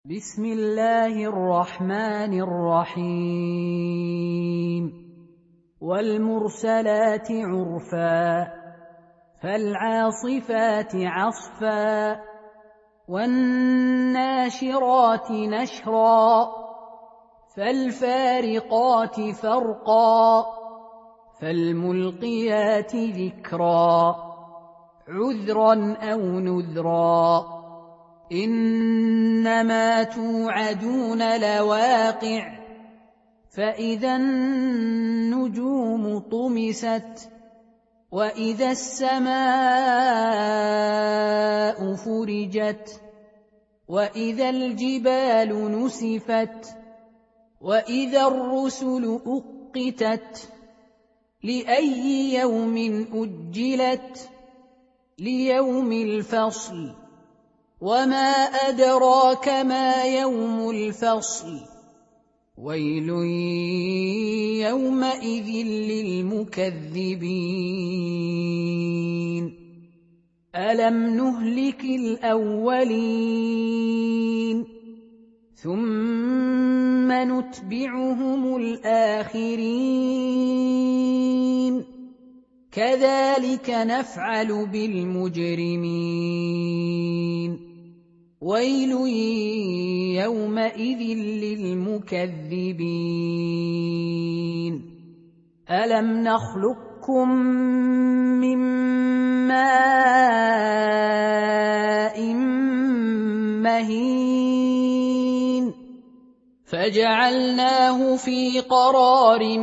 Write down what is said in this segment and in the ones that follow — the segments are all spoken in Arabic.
بسم الله الرحمن الرحيم والمرسلات عرفا فالعاصفات عصفا والناشرات نشرا فالفارقات فرقا فالملقيات ذكرا عذرا أو نذرا إنما توعدون لواقع فإذا النجوم طمست وإذا السماء فرجت وإذا الجبال نسفت وإذا الرسل أقتت لأي يوم أجلت ليوم الفصل وما أدراك ما يوم الفصل ويل يومئذ للمكذبين ألم نهلك الأولين ثم نتبعهم الآخرين كذلك نفعل بالمجرمين ويل يومئذ للمكذبين ألم نخلقكم من ماء مهين فجعلناه في قرار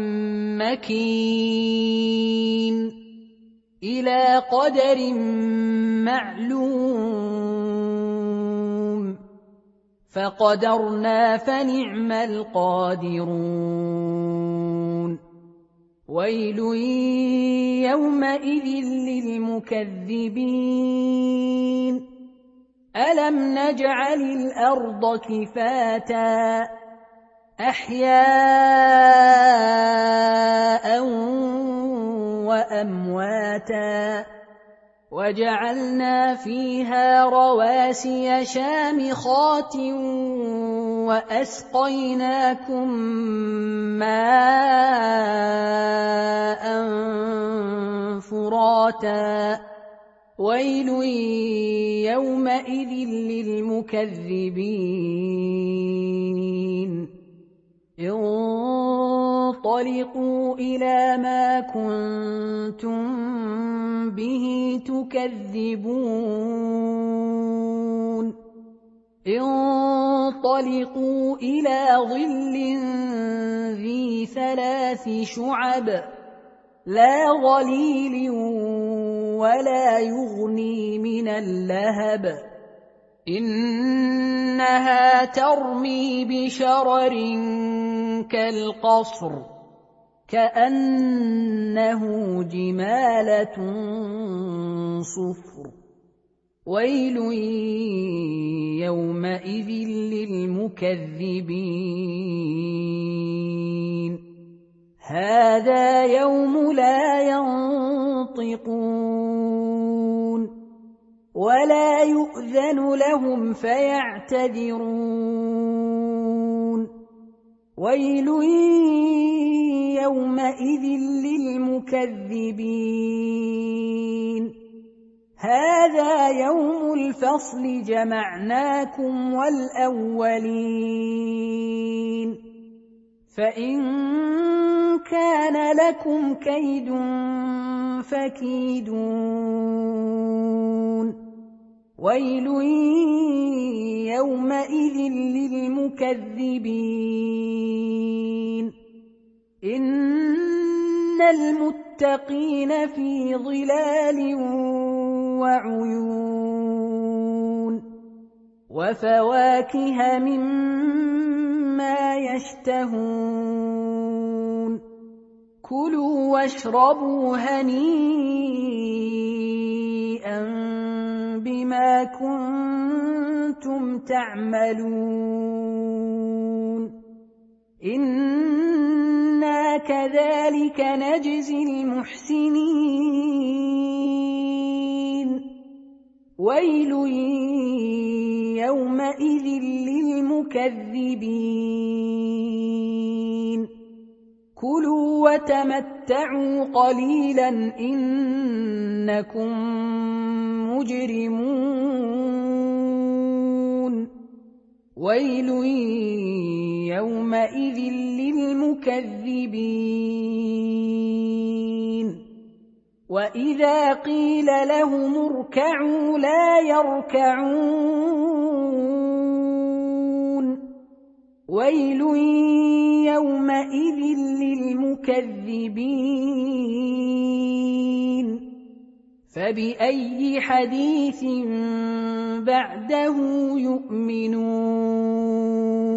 مكين إلى قدر معلوم فقدرنا فنعم القادرون ويل يومئذ للمكذبين ألم نجعل الأرض كفاتا أحياء وأمواتا وجعلنا فيها رواسي شامخات وأسقيناكم ماء فراتا ويل يومئذ للمكذبين انطلقوا إلى ما كنتم به تكذبون انطلقوا إلى ظل ذي 3 شعب لا ظليل ولا يغني من اللهب إنها ترمي بشرر كالقصر كأنه جمالة صفر ويل يومئذ للمكذبين هذا يوم لا ينطقون ولا يؤذن لهم فيعتذرون ويل يومئذ للمكذبين هذا يوم الفصل جمعناكم والأولين فإن كان لكم كيد فكيدون ويل يومئذ للمكذبين إن المتقين في ظلال وعيون وفواكه مما يشتهون كلوا واشربوا هنيئا بما كنتم تعملون إنا كذلك نجزي المحسنين ويل يومئذ يومئذ للمكذبين كلوا وتمتعوا قليلا إنكم مجرمون ويل يومئذ للمكذبين وإذا قيل لهم اركعوا لا يركعون ويل يومئذ للمكذبين فبأي حديث بعده يؤمنون